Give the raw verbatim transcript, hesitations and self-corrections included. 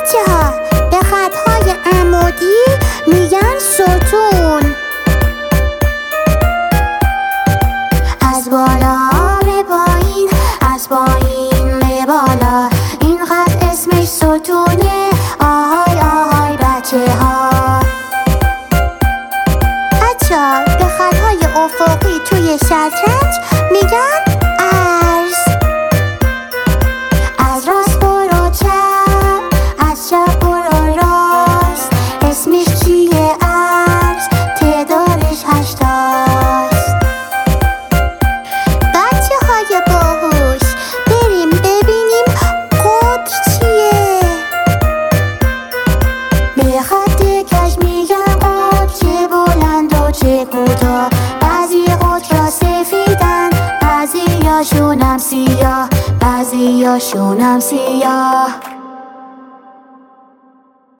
بچه ها به خطهای عمودی میگن ستون. از بالا به پایین، از پایین به بالا، این خط اسمش ستونه. آهای آهای بچه ها. بچه ها به خطهای افقی توی شطرنج میگن ارز. از راست برو چپ، از چپ برو راست، اسمش چیه؟ ارز. تعدادش هشتاست. بچه های باهوش بریم ببینیم قطر چیه. به خط کج میگن قطر، چه بلند و چه کوتاه. بعضی قطرها سفیدن، بعضی هاشونم سیاه، بعضی هاشونم سیاه.